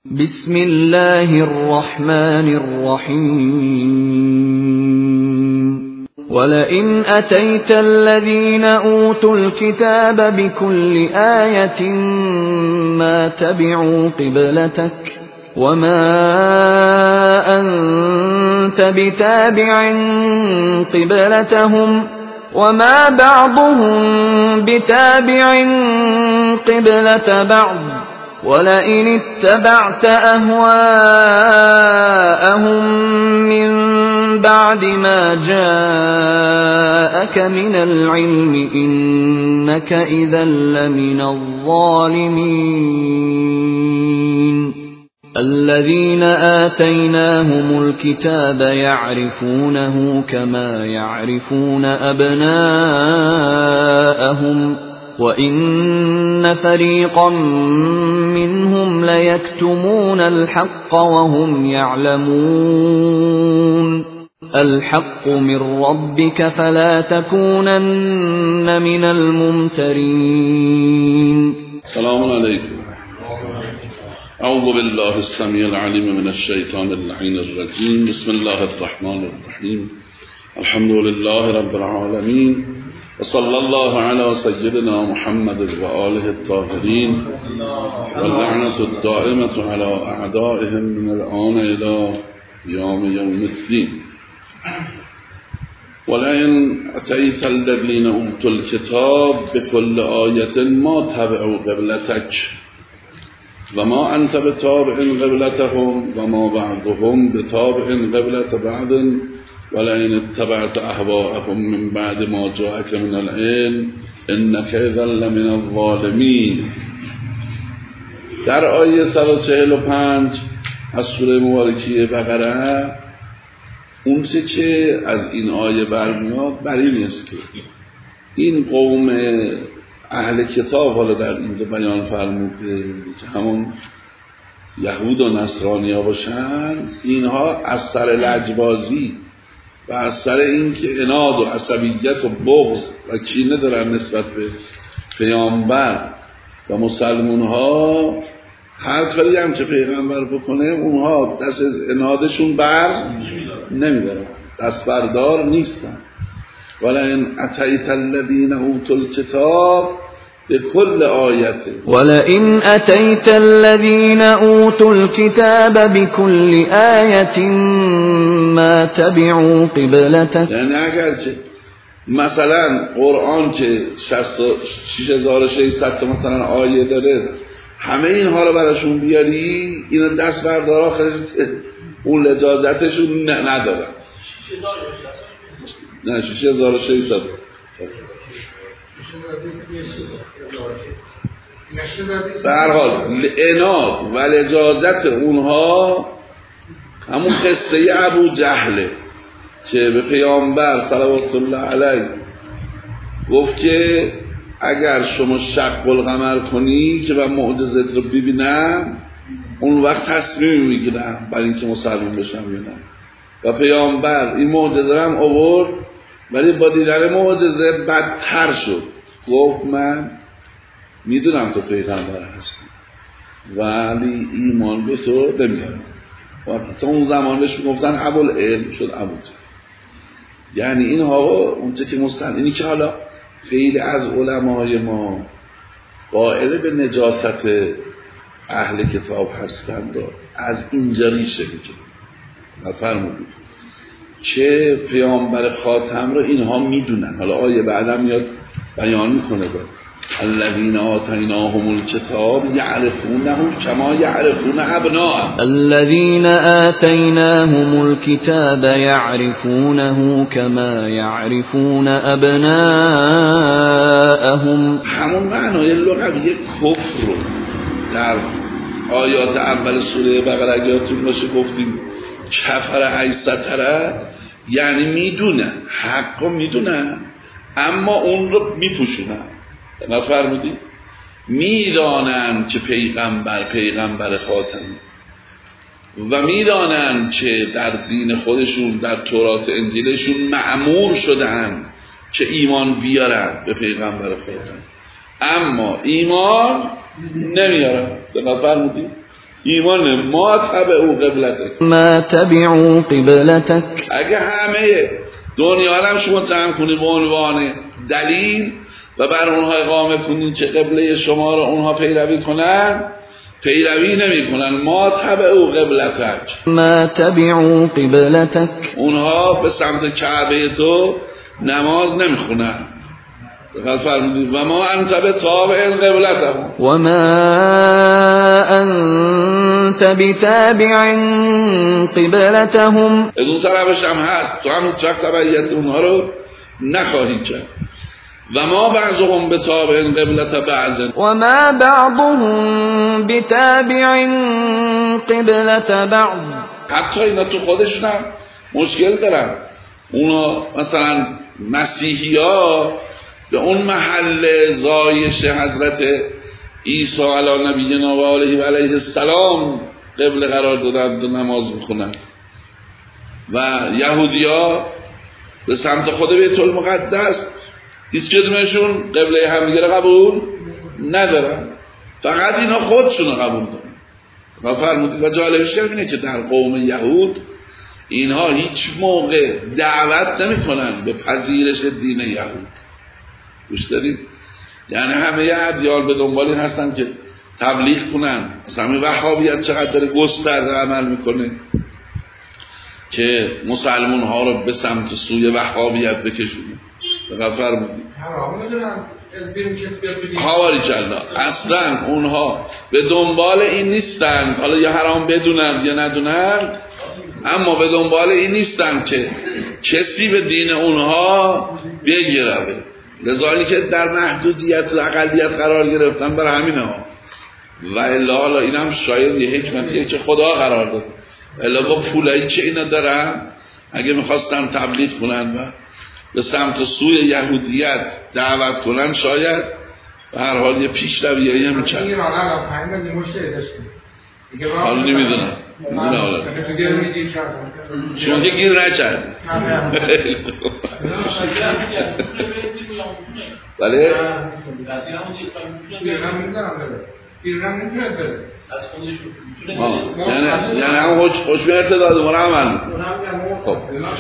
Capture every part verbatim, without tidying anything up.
بسم الله الرحمن الرحيم ولئن أتيت الذين أوتوا الكتاب بكل آية ما تبعوا قبلتك وما أنت بتابع قبلتهم وما بعضهم بتابع قبلة بعض ولئن اتبعت أهواءهم من بعد ما جاءك من العلم إنك إذا لمن الظالمين الذين آتيناهم الكتاب يعرفونه كما يعرفون أبناءهم وَإِنَّ فَرِيقًا مِّنْهُمْ لَيَكْتُمُونَ الْحَقَّ وَهُمْ يَعْلَمُونَ الْحَقُّ مِنْ رَبِّكَ فَلَا تَكُونَنَّ مِنَ الْمُمْتَرِينَ. السلام عليكم. أعوذ بالله السميع العليم من الشيطان اللعين الرجيم. بسم الله الرحمن الرحيم. الحمد لله رب العالمين وصلى الله على سيدنا محمد وآله الطاهرين واللعنة الدائمة على أعدائهم من الآن إلى يوم يوم الدين. ولئن أتيت الذين أوتوا الكتاب بكل آية ما تبعوا قبلتك وما أنت بتابع قبلتهم وما بعضهم بتابع قبلة بعض ولئن اتبعت أهواءهم من بعد ما جاءك من العلم إنك إذا لمن الظالمین. در آیه صد و چهل و پنج از سوره مبارکه بقره اون چه که از این آیه برمیاد بر این است که این قوم اهل کتاب حالا در اینجا بیان فرموده که همون یهود و نصرانی ها باشند، اینها از سر لجبازی و از سر این که عناد و عصبیت و بغض و کینه دارن نسبت به پیامبر و مسلمون ها، هر کاری هم که پیغمبر بکنه اونها دست از عنادشون بر نمیدارن، دست بردار نیستن. ولئن اتیت الذین اوتوا الکتاب بكل آیت ولئن أتيت الذين أوتوا الكتاب بكل آية ما تبعوا قبلتك. یعنی اگرچه مثلا قرآن که شش هزار و ششصد مثلا آیه داره همه اینها رو براشون بیاری، اینا دست بردار آخرش اون لجاجتشون ندارن. نه شش هزار و ششصد به هر حال عناد و لجاجت اونها همون قصه ابو جهله که به پیامبر صلوات الله علیه گفت که اگر شما شق القمر کنی که من معجزت رو ببینم اون وقت تصمیم میگیرم برای اینکه مسلمان بشم یا نه. و پیامبر این معجزه رو هم آورد ولی با دیدن معجزه بدتر شد. گفت من میدونم تو پیغمبر هستی ولی ایمان به تو نمیارم. و تا اون زمان بهش میگفتن ابوالعلم شد ابوجهل. یعنی این ها اون چه که مستند اینی که حالا خیلی از علمای ما قائل به نجاست اهل کتاب هستند و از اینجا ریشه میگیره و فرمودید که پیامبر خاتم رو اینها میدونن. حالا آیه بعدم میاد بیان میکنه دار الذین آتیناهم الکتاب یعرفونه کما یعرفون ابناءهم الذین آتیناهم الکتاب یعرفونه کما یعرفون ابناءهم. همون معنای لغوی کفر رو در آیات اول سوره بقره اگه یادتون باشه گفتیم کفر ایستره، یعنی میدونن حق رو میدونن اما اون رو میپوشونن. نفرمودی میدانن که پیغمبر پیغمبر خاتم و میدانن که در دین خودشون در تورات انجیلشون مأمور شدن که ایمان بیارن به پیغمبر خاتم اما ایمان نمیارن. نفرمودی ایمان ما تبعوا قبلتک ما تبعوا قبلتک. اگه همه دنیا هم شما جمع کنید به عنوان دلیل و بر اونها اقامه کنید که قبله شما رو اونها پیروی کنن، پیروی نمی کنن. ما تبعوا قبلتک ما تبعوا قبلتک، اونها به سمت کعبه تو نماز نمی خونن. دقیق فرمودید و ما انت بتابع قبلتهم و ما انت بتابع قبلتهم. از اون طرفش هم هست تو هم چخت تبعیت اونها رو نخواهی کرد. و ما بعضهم بتابع قبلت بعض و ما بعضهم بتابع قبلت بعض. حتی اینا تو خودشون هم مشکل دارن. اونا مثلا مسیحی ها به اون محل زایش حضرت عیسی علی نبینا و آله و علیه السلام قبله قرار دادن و نماز میخونن و یهودی ها به سمت خود بیت المقدس هیچ کدومشون قبله همدیگه رو قبول ندارن، فقط اینا خودشون رو قبول دارن. و فرمودید و جالبش اینه که در قوم یهود اینها هیچ موقع دعوت نمی کنن به پذیرش دین یهود. گوش دارید؟ یعنی همه ادیان به دنبال این هستن که تبلیغ کنن. مثلا وهابیت چقدر داره گسترده عمل میکنه که مسلمان ها رو به سمت سوی وهابیت بکشونه. فقط فرمودید حوالی کلا اصلا اونها به دنبال این نیستن، حالا یا حرام بدونن یا ندونن، اما به دنبال این نیستن که کسی به دین اونها بگیره. لذا که در محدودیت و اقلیت قرار گرفتن برای همینه ها. و الا حالا این هم شاید یه حکمتیه که خدا قرار داده. الا با پولایی که اینا دارن اگه میخواستن تبلیغ کنن و به سمت سوی یهودیت دعوت کنن شاید به هر حال یه پیش رویه‌ای هم می‌کنن. حالا نمیدونم نمیدونم حالا چون که گیر نکردی. بله یعنی یعنی هم حکم ارتداد مورا عمل میکنه. خب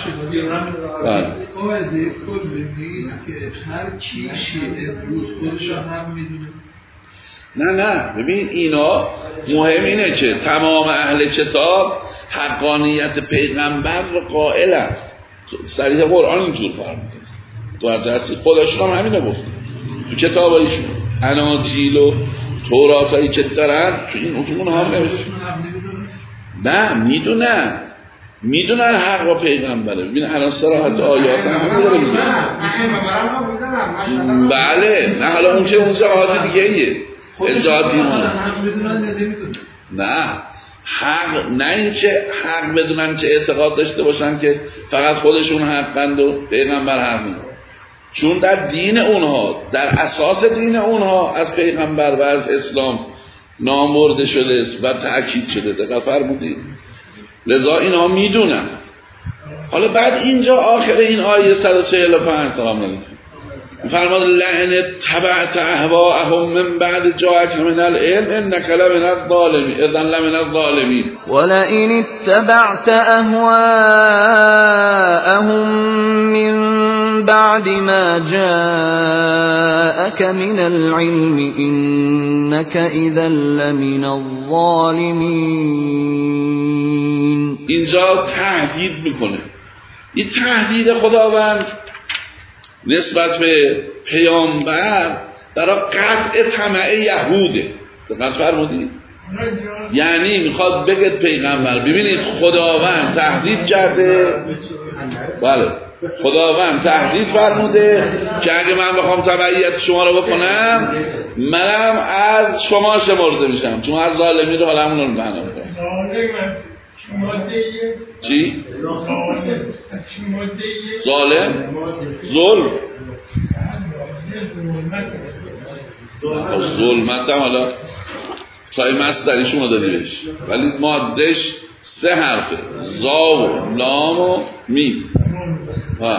قاعده کلی نیست که هر کی شیعه روز خودش هم میدونه. نه نه ببین اینا مهم اینه که تمام اهل کتاب حقانیت پیغمبر رو قائلن. صریح قرآن اینجور فرموده تو هرچه خودشون هم همینو گفت تو کتابایشون اناجیل و توراتایی که دارن تو این اتمون هم نوشته. نه میدونن میدونن حق و پیغمبره. ببین الان صراحت آیات هم داره میگه. بله نه حالا اون که اونجا عادی دیگه ایه اجازی نه حق نه این که حق بدونن که اعتقاد داشته باشن که فقط خودشون حقند و پیغمبر حق نیست، چون در دین اونها در اساس دین اونها از پیغمبر و از اسلام نامبرده شده و تأکید شده. دقیق فرمودید؟ لذا اینها میدونن. حالا بعد اینجا آخر این آیه صد و چهل و پنج سلام علیکم فرماد لئن اتبعت اهواءهم من بعد جاءك من العلم انك لمن الظالمين اذا لمن الظالمين ولئن اتبعت اهواءهم من بعد ما جاءك من العلم انك اذا لمن الظالمين. اینجا تهدید میکنه. این تهدید خداوند نسبت به پیامبر برای قطع طمع یهوده. دقت فرمودید؟ یعنی میخواد بگه پیغمبر ببینید خداوند تهدید کرده. بله خداوند تهدید فرموده که اگه من بخوام تبعیت شما رو بکنم منم از شما شمرده میشم، چون از ظالمی رو حالا همون رو بنا میکنم. چی؟ ظالم؟ ظلم؟ ظلمت هم حالا تای مصدری شما دادی بهش، ولی مادهش سه حرفه، زا و لام و میم. ها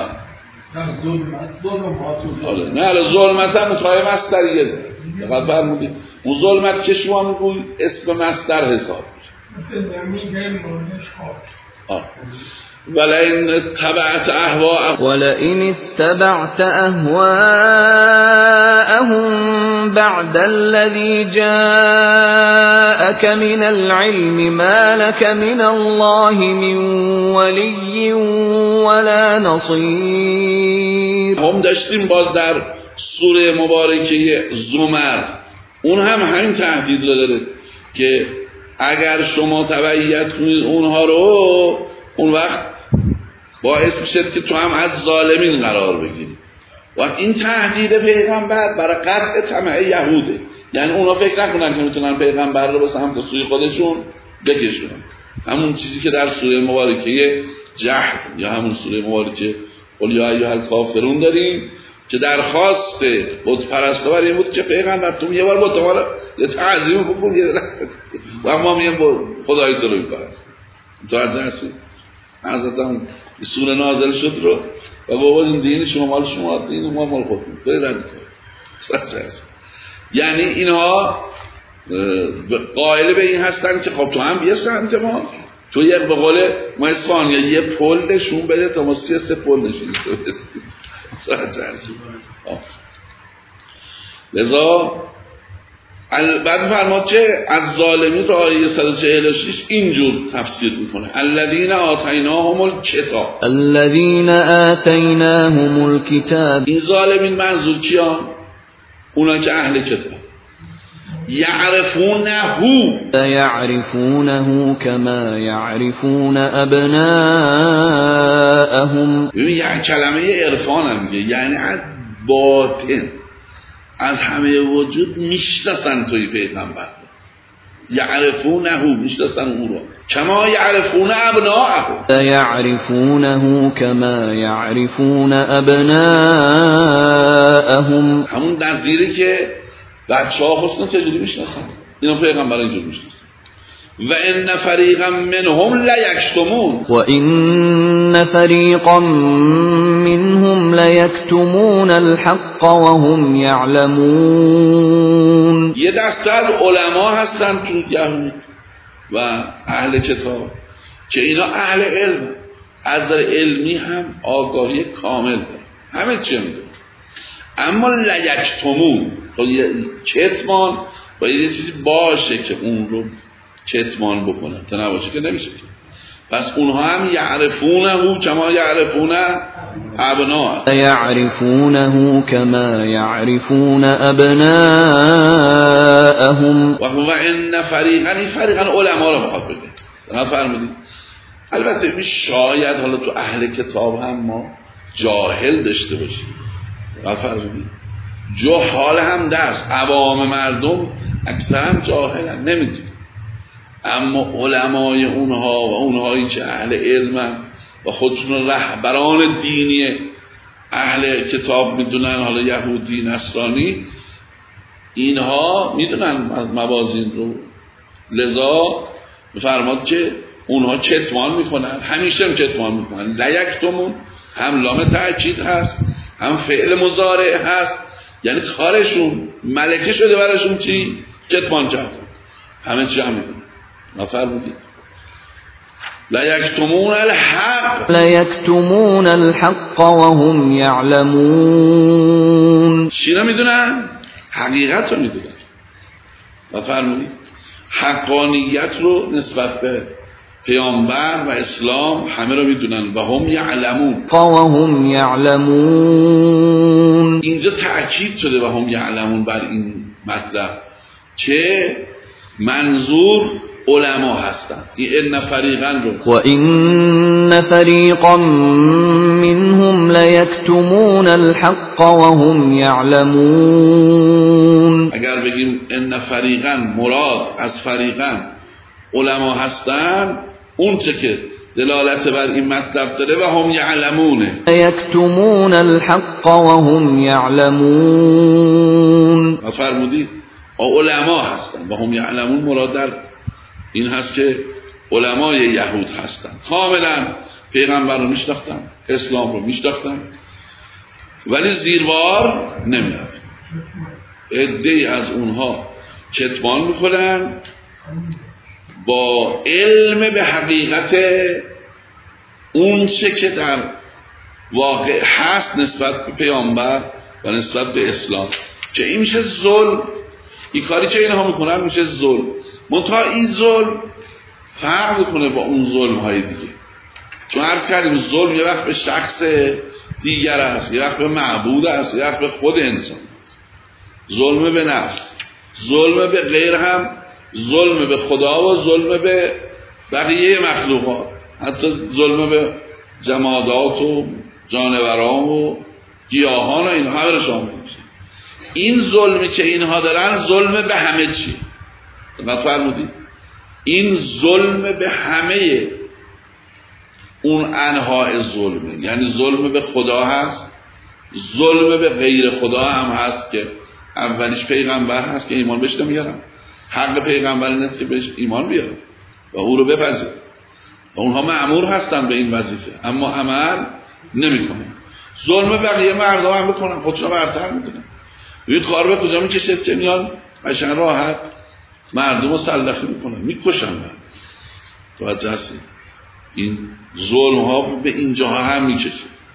نه حالا ظلمت هم تای مصدریه. دقیق فرمودید؟ اون ظلمت که شما میگوی اسم مصدر حساب میشه. مثل زمین مانش خاک. ولئن اتبعت اهواءهم ولئن اتبعت أهواءهم بعد الذي جاءك من العلم ما لك من الله من ولي ولا نصير. هم داشتیم باز در سوره مبارکه زمر اون هم همین تهدید رو داره که اگر شما تبعیت کنید اونها رو اون وقت باعث میشه که تو هم از ظالمین قرار بگیری. و این تهدید پیغمبر برای قطع طمع یهوده، یعنی اونا فکر نکنن که میتونن پیغمبر رو به سمت سوی خودشون بکشونن. همون چیزی که در سوره مبارکه جهد یا همون سوره مبارکه قل یا ایها الکافرون داریم که درخواست بت پرستا برای این بود که پیغمبر تو یه بار با تو یه تعظیم بکن و ما میگیم خدای تو رو میپرستیم. متوجه هستی؟ حضرتم سوره نازل شد رو و بابا این دین شما مال شما، دین ما مال خودمون، برید رد کنید. یعنی اینها قائل به این هستن که خب تو هم بیا سمت ما، تو یک به قول ما اصفهان یا یه پل نشون بده تا ما سی سه پل نشون بده. لذا بعد فرماد که از ظالمین رو آیه صد و چهل و شش اینجور تفسیر میکنه الذین آتیناهم الکتاب. الذین آتیناهم الکتاب، این ظالمین منظور کیان؟ اونا که اهل کتاب. یعرفونه یعرفونه کما یعرفون ابناءهم. ببین یک کلمه عرفان هم میگه، یعنی از باطن از همه وجود میشناسن توی پیغمبر، یعرفونه میشناسن او رو کما یعرفون ابناءهم. یعرفونه کما یعرفون ابناءهم، همون نظیری که بچه ها خودشون چجوری میشناسن اینا پیغمبر اینجور میشناسن. و ان فریقا منهم لیکتمون، و ان فریقا منهم لیکتمون الحق وهم یعلمون. یه دسته از علما هستن تو یهود و اهل کتاب که اینا اهل علم، از نظر علمی هم آگاهی کامل دارن، همه چی میدونن، اما لیکتمون کتمان باید یه چیزی باشه که اون رو کتمان بکنن، تا نباشه که نمیشه. پس اونها هم یعرفونه کما یعرفونه ابناء، یعرفونه کما یعرفون ابناءهم. و هو ان فریقا، این فریقا علما رو میخواد بگه. نفرمودید البته می شاید حالا تو اهل کتاب هم ما جاهل داشته باشیم، نفرمودید جهال هم دست، عوام مردم اکثرا جاهلن نمیدونن، اما علمای اونها و اونهایی که اهل علمن و خودشون رهبران دینی اهل کتاب میدونن، حالا یهودی نصرانی، اینها میدونن موازین رو. لذا فرماد که اونها کتمان میکنن، همیشه هم کتمان میکنن. لیکتمون هم لام تأکید هست هم فعل مضارع هست، یعنی کارشون ملکه شده براشون چی؟ کتمان کردن، همه چی هم میدونن. نفرمودید لیکتمون الحق، لیکتمون الحق وهم یعلمون. چی رو میدونن؟ حقیقت رو میدونن. نفرمودید حقانیت رو نسبت به پیامبر و اسلام همه رو میدونن. و هم یعلمون، و هم یعلمون، اینجا تأکید شده و هم یعلمون بر این مطلب که منظور علما هستن. این ان فریقا رو و این فریقا منهم لیکتمون الحق و هم یعلمون. اگر بگیم ان فریقا مراد از فریقا علما هستن، اون چه که دلالت بر این مطلب داره و هم یعلمونه، لیکتمون الحق و هم یعلمون. فرمودید علما هستن و هم یعلمون مراد در این هست که علمای یهود هستن، کاملا پیغمبر رو میشناختن، اسلام رو میشناختن، ولی زیروار نمیرفت. عده‌ای از اونها کتمان میکنن با علم به حقیقت اون چه که در واقع هست نسبت به پیامبر و نسبت به اسلام، که این میشه ظلم. این کاری که اینها میکنن میشه ظلم. منتها این ظلم فرق میکنه با اون ظلم های دیگه، چون عرض کردیم ظلم یه وقت به شخص دیگر است، یه وقت به معبود است، یه وقت به خود انسان است. ظلم به نفس، ظلم به غیر هم، ظلم به خدا و ظلم به بقیه مخلوقات، حتی ظلم به جمادات و جانوران و گیاهان و اینها همه رو شامل میشه. این ظلمی که اینها دارن ظلم به همه چی. دقت فرمودید؟ این ظلم به همه اون انواع ظلمه، یعنی ظلم به خدا هست، ظلم به غیر خدا هم هست که اولیش پیغمبر هست که ایمان بهش نمیارن. حق پیغمبر این است که بهش ایمان بیارن و او رو بپذیرن و اونها مأمور هستن به این وظیفه، اما عمل نمیکنن. ظلم بقیه مردم هم بکنن، خودشون برتر میکنن. ببینید کار به کجا میکشه که میان قشنگ راحت مردم رو سلخی میکنن، میکشن. توجه هستید؟ این ظلم ها به اینجاها هم میکشه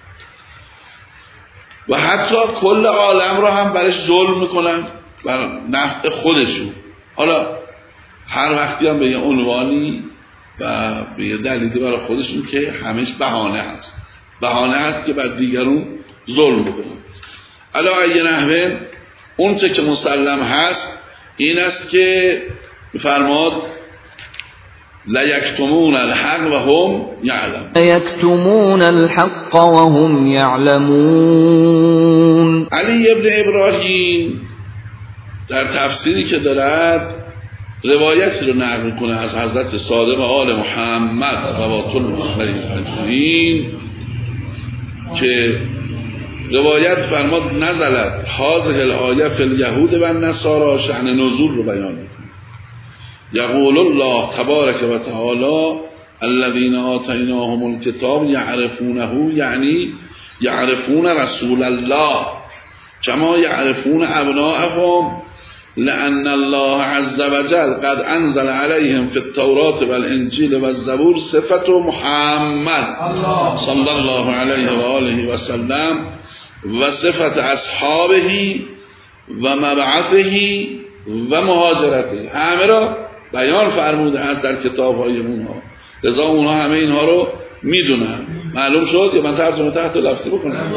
و حتی کل عالم رو هم برش ظلم میکنن بر نفع خودشون. حالا هر وقتی هم به یه عنوانی و به یه دلیلی برای خودشون که همش بهانه هست، بهانه هست که بعد دیگرون ظلم بکنن. علا ای نحوه اون چه که مسلم هست این است که فرماد لیکتمون الحق و هم یعلمون، لیکتمون الحق و هم یعلمون. علی ابن ابراهیم در تفسیری که دارد روایتی رو نقل کنه از حضرت صادق آل محمد صلوات الله علیه اجمعین که روایت فرماد نزلت هذه الآیه فی الیهود و النصارى، شأن نزول رو بیان میکنه. یقول الله تبارک و تعالی الذین آتیناهم الکتاب یعرفونه، یعنی یعرفون رسول الله کما یعرفون ابناءهم، لأن الله عز وجل قد انزل عليهم في التوراة والانجيل والزبور صفة محمد صلى الله عليه وآله وسلم و صفت اصحابه و مبعثه و مهاجرته، همه را بیان فرموده است در کتاب‌های اونها، لذا اونها همه اینها رو میدونن. معلوم شد یا من ترجمه تحت لفظی بکنم؟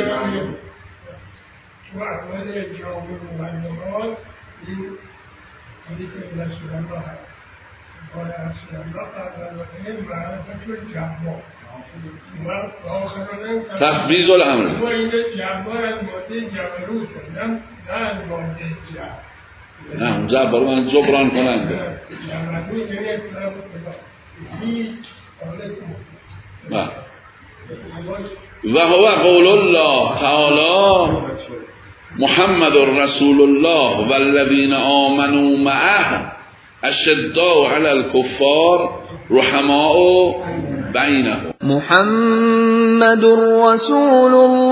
تخبیز الامر نه اون جبار من جبران کننده و هو قول الله تعالی محمد رسول الله والذین آمنوا معه اشداء علی الكفار رحماء بینهم. محمد رسول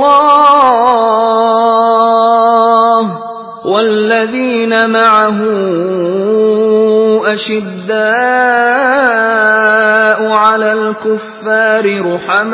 الله والذین معه اشداء علی الكفار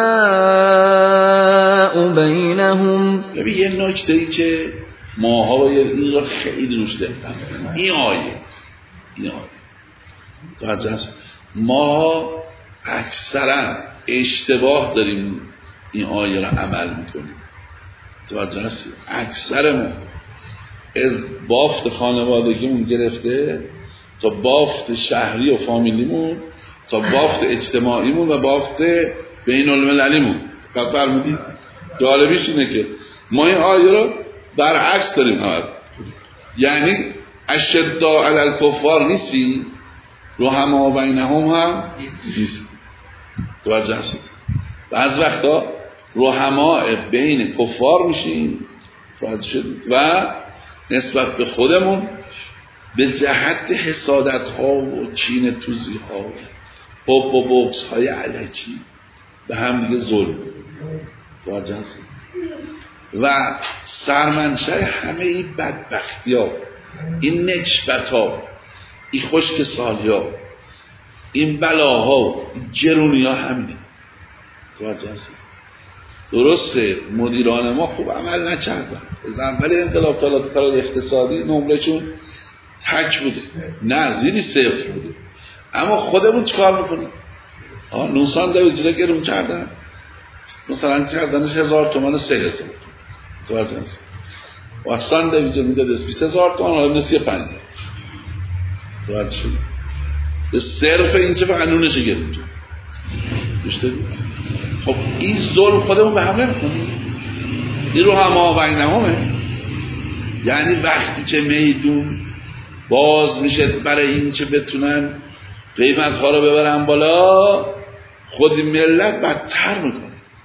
رحماء بینهم. ببین یه نکته ای که ماها باید این را خیلی روش دقت کنیم. این آیه این آیه توجه است، ما اکثرا اشتباه داریم این آیه را عمل میکنیم. توجه است، اکثر ما از بافت خانوادگیمون گرفته تا بافت شهری و فامیلیمون تا بافت اجتماعیمون و بافت بین المللیمون. قد فرمودید جالبیش اینه که ما این آیه رو برعکس داریم عمل، یعنی اشداء علی الکفار نیستی، رحماء بینهم هم نیستی. توجه هستید، بعض وقتا رحماء بین کفار میشیم توجه شدید و نسبت به خودمون به جهت حسادت ها و چین توزی ها و حب و بغض های علکی به هم دیگه ظلم توجه هستید و سرمنشه همه این بدبختی ها، این نکبت ها، این خشک سالی ها این بلاها و جرونی ها همینه. درسته مدیران ما خوب عمل نکردن، از اول انقلاب تا کار اقتصادی نمرهشون تک بوده، نه زیری صفر بوده، اما خودمون چیکار میکنیم؟ آه نوسان دو اجرا گرون کردن، مثلا کردنش هزار تومن سه هزار تومن و احسان دو اجرا میداد از بیست هزار تومن حالا نسی پنج هزار تومن شده. به صرف این که فقط نونش گرون کرد. خب این ظلم خودمون به هم نمیکنیم؟ این رو هم آوین همه. یعنی وقتی که میدون باز میشه برای این که بتونن قیمت ها رو ببرن بالا، خود ملت بدتر میکنه.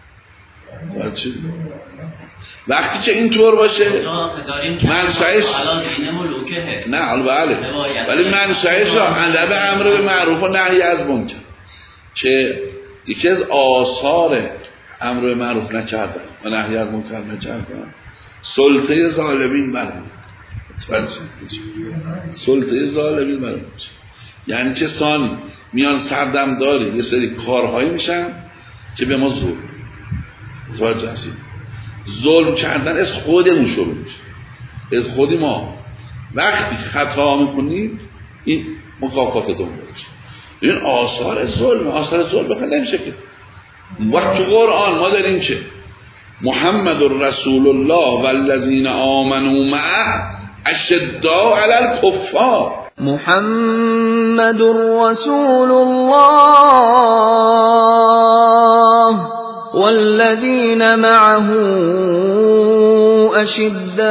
وقتی که اینطور باشه منشأش نه حالا بله، ولی منشأش را عدم امر به معروف و نهی از منکر که یکی از آثار امر به معروف نکردن و نهی از منکر نکردن سلطه ظالمین برمون سلطه ظالمین برمون یعنی چه سانی میان سردم داری یه سری کارهایی میشن که به ما ظلم توجه هستید. ظلم کردن از خودمون شروع میشه، از خودی ما. وقتی خطا میکنیم این مکافات دنبالش. این آثار ظلم، آثار ظلم بخواد نمیشه که وقت تو قرآن ما داریم که محمد رسول الله والذین آمنوا معه اشداء علی الکفار. محمد رسول الله والذین معه اشداء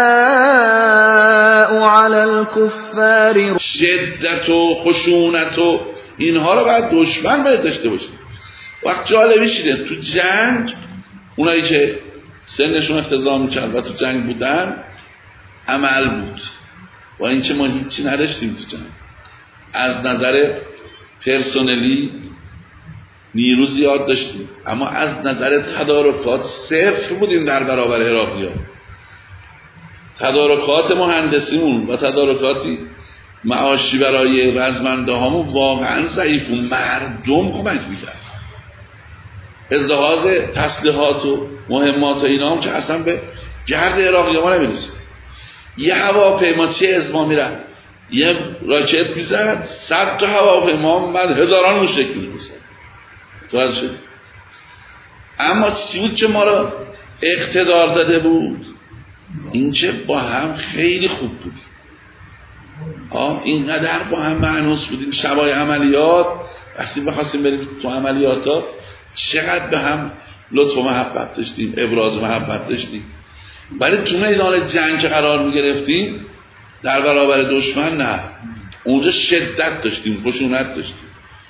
علی الکفار. شدت و خشونت و اینها رو باید دشمن باید داشته باشیم. وقت جالبی شده تو جنگ اونایی که سنشون اختزام میکرد و تو جنگ بودن عمل بود و این چه ما هیچی نداشتیم تو جنگ. از نظر پرسونلی نیرو زیاد داشتیم اما از نظر تدارکات صفر بودیم در برابر عراقی‌ها. تدارکات مهندسیمون و تدارکاتی معاشی برای رزمنده هامون واقعا ضعیف و مردم کمک میکرد. از لحاظ تسلیحات و مهمات و اینا هم که اصلا به گرد عراقی ما نمیرسید. یه هواپیماچی ازما میرن یه راکت میزد صد تا هواپیما مد هزاران موشک میزد تو از شد. اما چیزی بود که ما را اقتدار داده بود این که با هم خیلی خوب بودیم. آه اینقدر با هم معنوس بودیم. شبای عملیات وقتی بخواستیم بریم تو عملیات ها چقدر به هم لطف و محبت داشتیم، ابراز محبت داشتیم. ولی تو میدان جنگ قرار میگرفتیم در برابر دشمن نه، اونجا شدت داشتیم، خشونت داشتیم.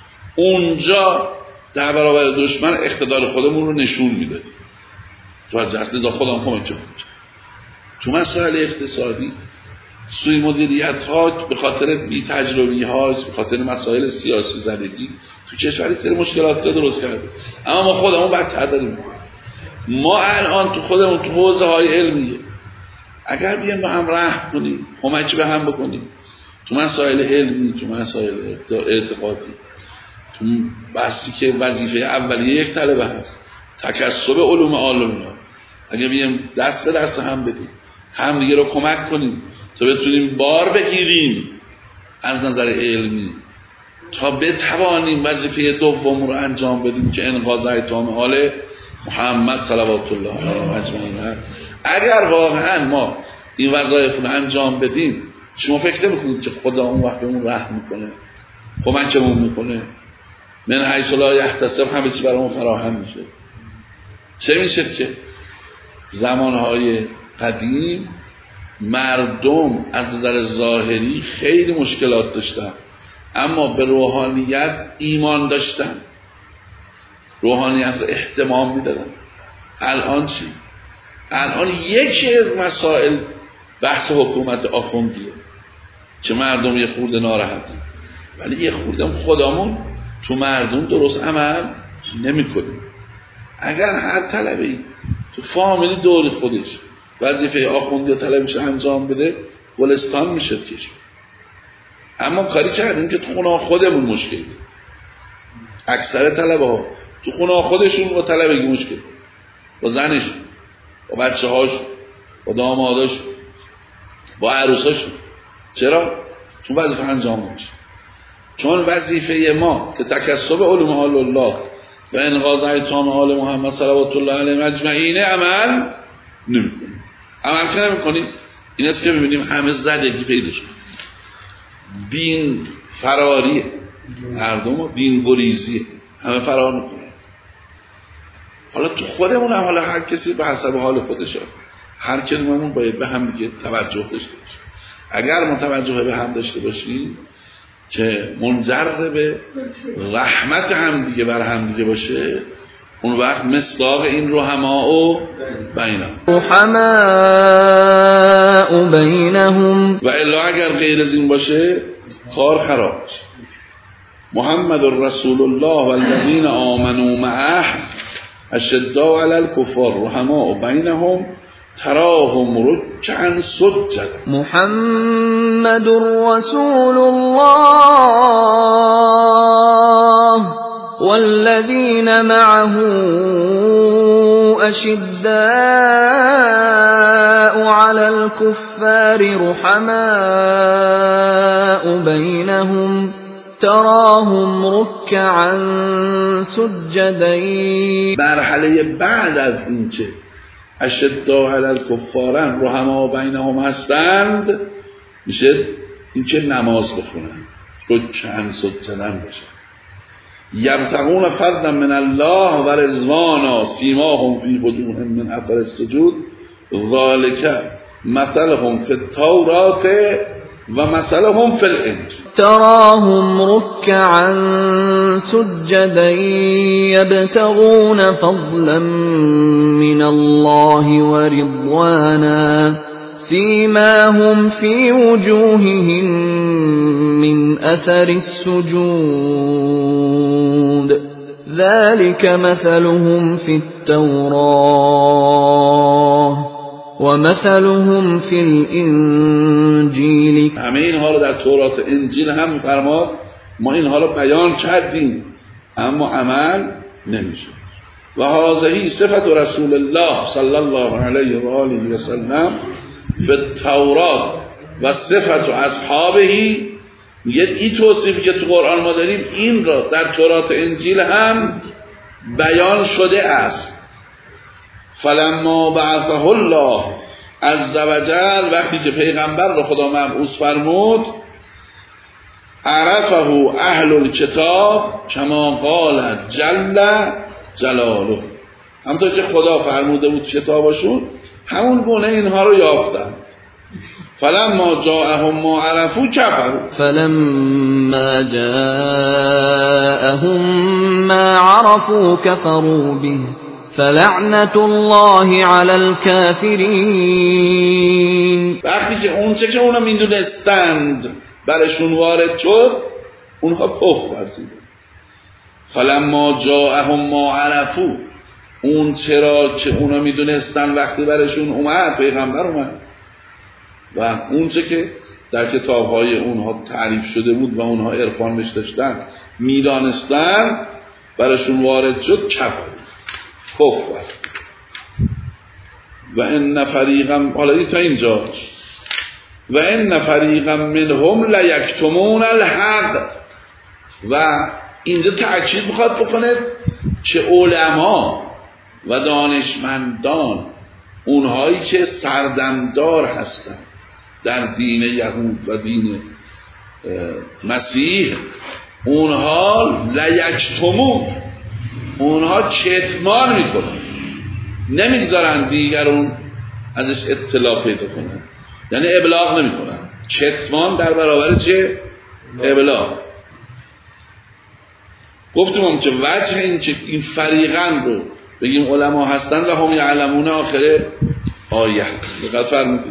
اونجا در برابر دشمن اقتدار خودمون رو نشون میدادیم. تو از اصل دا خودم کمک جا تو مسائل اقتصادی سوی مدیریت ها به خاطر بی تجربی ها، به خاطر مسائل سیاسی زدگی تو کشوری سری مشکلات رو درست کرده. اما ما خودمون بدتر داریم. ما الان تو خودمون تو حوزه های علمیه اگر بیایم با هم رحم کنیم، کمک به هم بکنیم تو مسائل علمی، تو مسائل اعتقادی، تو بحثی که وظیفه اولیه یک طلبه هست تکسب علوم عالمینا، اگر بیایم دست به دست هم بدیم، هم دیگه رو کمک کنیم تا بتونیم بار بگیریم از نظر علمی تا بتوانیم وظیفه دوم رو انجام بدیم که انقاذ ایتام آل محمد صلوات الله علیه اجمعین هست. اگر واقعا ما این وظایف رو انجام بدیم شما فکر نمی‌کنید که خدا اون وقت بهمون رحم میکنه، کمکمون میکنه؟ من حیث لا یحتسب همه چی برامون فراهم میشه. چه میشه که زمانهای قدیم مردم از نظر ظاهری خیلی مشکلات داشتن اما به روحانیت ایمان داشتن، روحانیت رو احتمام میدادن. الان چی؟ الان یکی از مسائل بحث حکومت آخوندیه که مردم یه خورده ناراحتن ولی یه خورده خودمون تو مردم درست عمل نمی کنیم. اگر هر طلبی تو فامیلی دور خودش وظیفه آخوندی طلبش انجام بده گلستان میشه کشور. اما کاری کردیم که تو خونه خودمون مشکل اکثر طلبه ها تو خونه خودشون با طلبگی مشکل، با زنش، با بچه هاش، با داماداش، با عروساشون. چرا؟ چون وظیفه انجام نمیشه. چون وظیفه ما که تکسب علوم آل الله و انقاذ ایتام آل محمد صلوات الله علیه اجمعین عمل نمی‌کنیم. عمل که نمی‌کنیم این است که می‌بینیم همه زدگی پیدا شد. دین فراریه، مردم دین گریزیه، همه فرار می‌کنن. حالا تو خودمون هم، حالا هر کسی به حسب حال خودشه، هر کلممون باید به هم دیگه توجه داشته باشه. اگر ما توجه به هم داشته باشیم که منجر به رحمت هم دیگه بر هم دیگه باشه، اون وقت مصداق این رحماء و بینهم رحماء بینهم، و الا اگر غیر از این باشه کار خراب میشه. محمد رسول الله والذین آمنوا معه اشداء علی الکفار رحماء بینهم تراهم رکعا سجدا. محمد رسول الله والذين معه أشداء على الكفار رحماء بينهم تراهم ركعا سجدا. مرحله بعد از این که اشداء علی الکفارن رحماء بینهم هستند میشه این که نماز بخونن، رکعا سجدا باشن. یبتغون فضلا من الله و رضوانا سیماهم فی وجوههم من اثر السجود ذلک مثلهم فی التوراة و مثلهم فی الانجیل. تراهم ركعا سجدا يبتغون فضلا من الله ورضوانا سيماهم في وجوههم من أثر السجود ذلك مثلهم في التوراة ومثلهم في الانجیل. همه اینها رو در تورات انجیل هم فرماد، ما اینها رو بیان کردیم اما عمل نمیشه. و هذه صفت رسول الله صلی الله علیه و آله و سلم فی التورات و صفت اصحابه. میگه این توصیفی که تو قرآن ما داریم این را در تورات انجیل هم بیان شده است. فلما بعثه الله عز وجل، وقتی که پیغمبر رو خدا مبعوث فرمود، عرفه اهل الکتاب کما قال جل جلاله، همونطور که خدا فرموده بود کتابشون همون گونه اینها رو یافتن. فلما جاءهم ما عرفوا كفروا فلما جاءهم ما عرفوا كفروا به فلعنت الله علی الكافرین. وقتی که اون چه که اونا میدونستند برشون وارد شد، اونها کفر ورزیدن. فلما جاءهم ما عرفوا، اون چرا که اونا میدونستن وقتی برشون اومد، پیغمبر اومد و اون چه که در کتابهای اونها تعریف شده بود و اونها عرفان بهش داشتن میدانستن، برشون وارد شد، کفر کفر. و ان فریقا، حالا این تا اینجا، و ان فریقا منهم لیکتمون الحق. و اینجا تأکید میخواد بکنه که علما و دانشمندان، اونهایی که سردمدار هستند در دین یهود و دین مسیح، اونها لیکتمون، اونها کتمان میکنن، نمیگذارن دیگرون ازش اطلاع پیدا کنن، یعنی ابلاغ نمیکنن. کتمان در برابر چه؟ ابلاغ. گفتم هم که وجه این که این فریقن رو بگیم علما هستن و هم یعلمون آخره آیه هست. دقت فرمودید؟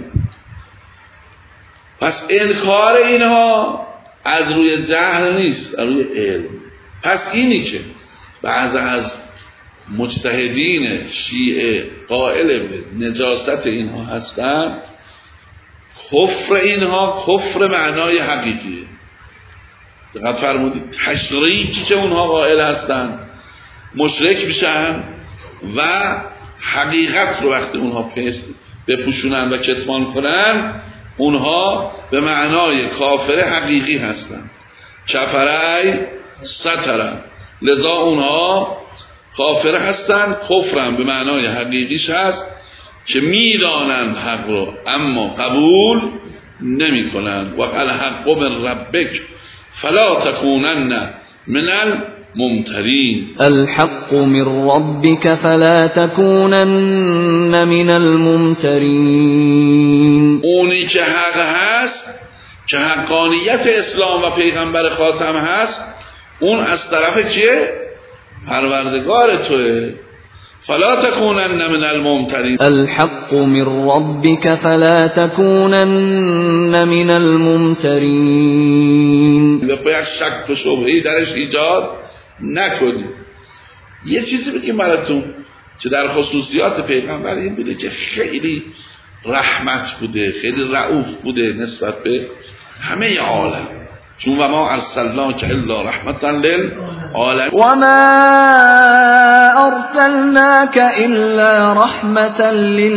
پس انکار اینها از روی جهل نیست، از روی علم. پس اینی که بعض از مجتهدین شیعه قائل به نجاست اینها هستن، کفر اینها کفر معنای حقیقیه. دقت فرمودید تشریکی که اونها قائل هستن مشرک میشن و حقیقت رو وقتی اونها بپوشونن و کتمان کنن اونها به معنای کافر حقیقی هستن. کفرای ستره، لذا اونها کافر هستن، کفرن به معنای حقیقیش هست که میدانند حق رو اما قبول نمی کنند. و الحق من ربک فلا تکونن من الممترین. الحق من ربک فلا تکونن من الممترین. اونی که حق هست که حقانیت اسلام و پیغمبر خاتم هست اون از طرف چیه؟ پروردگار توه. فلا تکونن من الممترین. الحق من ربک فلا تکونن من الممترین. به یک شک و شبهه‌ای درش ایجاد نکنی. یه چیزی بگیم براتون که در خصوصیات پیغمبر این بوده که خیلی رحمت بوده، خیلی رؤوف بوده نسبت به همه عالم، چون و ما ارسلناک الا رحمتا للعالمین و ما ارسلناک الا رحمتا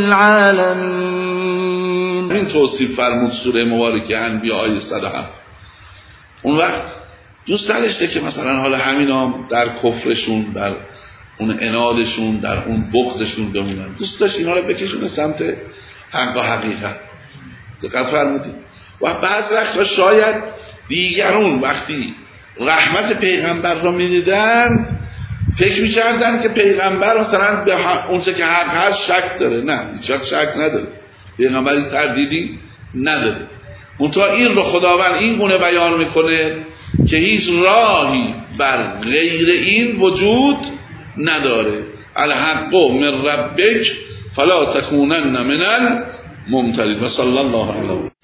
للعالمین. این توصیف فرمود سوره مبارکه انبیاء آیه صد و هفت. اون وقت دوست نداشته که مثلا حالا همینا در کفرشون، در اون عنادشون، در اون بغضشون بمونن، دوست داشت اینا رو بکشونه سمت حق و حقیقت. دقت فرمودید؟ و بعض وقتا شاید دیگرون وقتی رحمت پیغمبر رو میدیدن فکر میکردن که پیغمبر مثلا به اون چه که حق هست شک داره. نه، هیچ شک نداره، پیغمبری تردیدی نداره. منتها این رو خداوند این گونه بیان میکنه که هیچ راهی بر غیر این وجود نداره. الحق من ربک فلا تکونن من الممترین. و صلی الله علیه